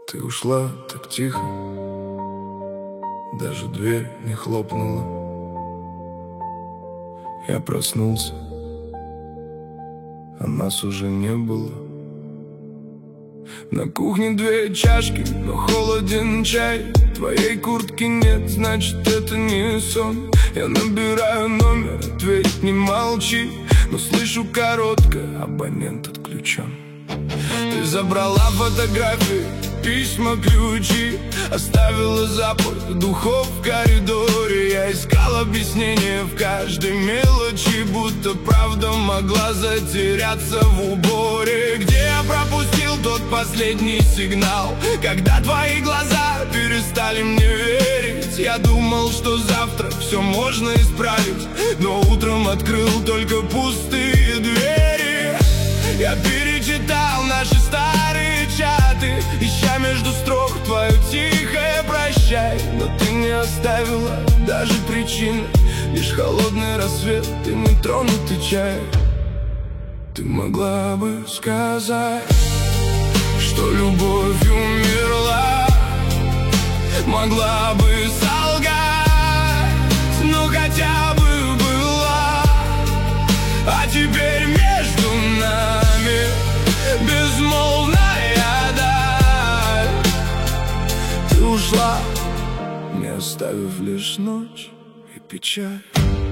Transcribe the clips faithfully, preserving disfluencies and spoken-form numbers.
Ты ушла так тихо, даже дверь не хлопнула. Я проснулся, а нас уже не было. На кухне две чашки, но холоден чай. Твоей куртки нет, значит это не сон. Я набираю номер, ответь, не молчи. Но слышу короткое, абонент отключен. Ты забрала фотографии, письма, ключи, оставила запах духов в коридоре. Я искал объяснение в каждой мелочи, будто правда могла затеряться в уборе. Где я пропустил тот последний сигнал, когда твои глаза перестали мне верить? Я думал, что завтра все можно исправить, но утром открыл только пустые двери. Я перечитал наши старые чаты, ища между строк твое тихое прощай. Но ты не оставила даже причины, лишь холодный рассвет и нетронутый чай. Ты могла бы сказать, что любовь умерла, могла бы солгать, но хотя бы была. А теперь между нами безмолвная даль. Ты ушла, не оставив лишь ночь и печаль.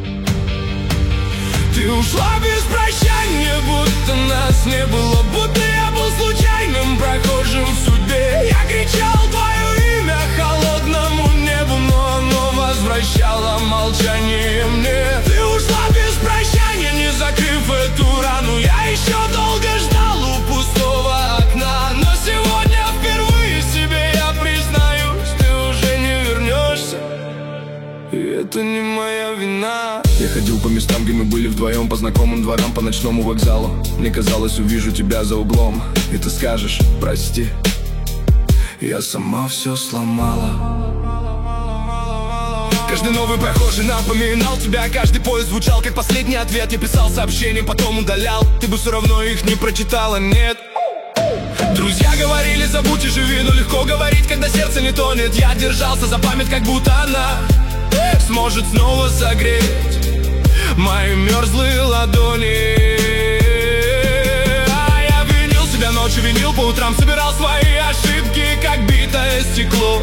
Ты ушла без прощания, будто нас не было, будто я был случайным прохожим в судьбе. Я кричал твое имя холодному небу, но оно возвращало молчание мне. Ты ушла без прощания, не закрыв эту рану. Я еще долго ждал у пустого окна, но сегодня впервые себе я признаюсь, ты уже не вернешься, и это не моя вина. Я ходил по местам, где мы были вдвоем, по знакомым дворам, по ночному вокзалу. Мне казалось, увижу тебя за углом, и ты скажешь прости. Я сама все сломала. Каждый новый прохожий напоминал тебя, каждый поезд звучал как последний ответ. Я писал сообщения, потом удалял, ты бы все равно их не прочитала, нет. Друзья говорили, забудь и живи, но легко говорить, когда сердце не тонет. Я держался за память, как будто она сможет снова согреть мои мерзлые ладони. А я винил себя ночью, винил по утрам, собирал свои ошибки, как битое стекло.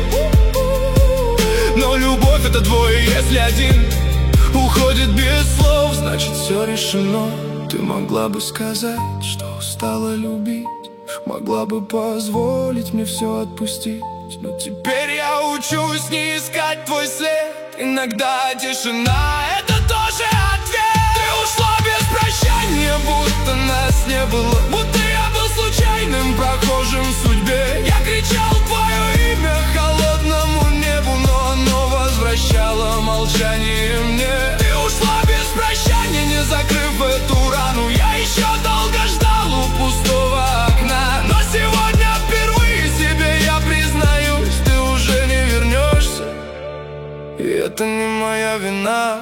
Но любовь — это двое, если один уходит без слов, значит все решено. Ты могла бы сказать, что устала любить, могла бы позволить мне все отпустить. Но теперь я учусь не искать твой след. Иногда тишина — это тоже ответ. Ты ушла без прощания, будто нас не было, будто я был случайным прохожим в судьбе. Я кричал твое имя холодному небу, но оно возвращало молчание мне. Ты ушла без прощания, не закрыв эту рану. Я еще долго ждал у пустого окна, но сегодня впервые себе я признаюсь, ты уже не вернешься, и это не моя вина.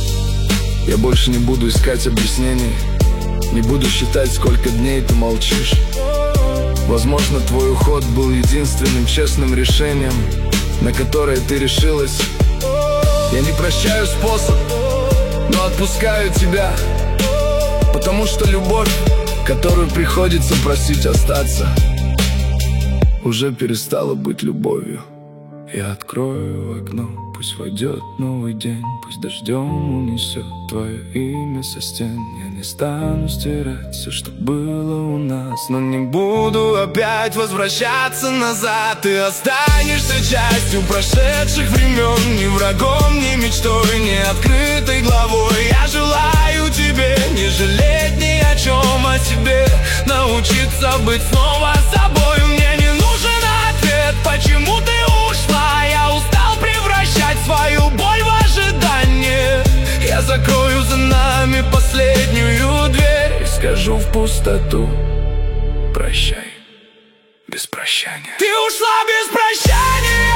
Я больше не буду искать объяснений, не буду считать, сколько дней ты молчишь. Возможно, твой уход был единственным честным решением, на которое ты решилась. Я не прощаю способ, но отпускаю тебя, потому что любовь, которую приходится просить остаться, уже перестала быть любовью. Я открою окно, пусть войдет новый день, пусть дождем унесет твое имя со стен. Я не стану стирать все, что было у нас, но не буду опять возвращаться назад. Ты останешься частью прошедших времен, ни врагом, ни мечтой, ни открытой главой. Я желаю тебе не жалеть ни о чем, о себе научиться быть снова собой. Мне не нужен ответ, почему ты ушла. Я устал превращать свою боль в ожидание. Я закрою за нами последнюю дверь и скажу в пустоту прощай без прощания. Ты ушла без прощания.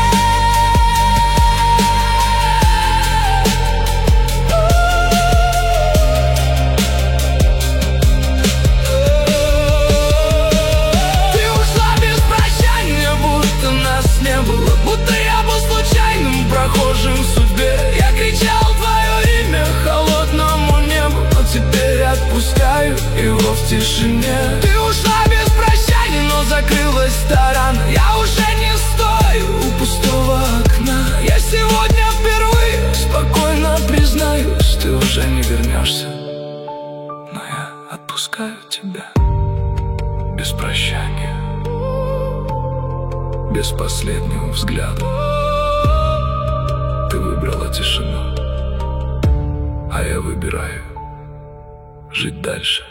Ты ушла без прощания, будто отпускаю его в тишине. Ты ушла без прощания, но закрылась тарана. Я уже не стою у пустого окна. Я сегодня впервые спокойно признаюсь, ты уже не вернешься, но я отпускаю тебя без прощания, без последнего взгляда. Ты выбрала тишину, а я выбираю жить дальше.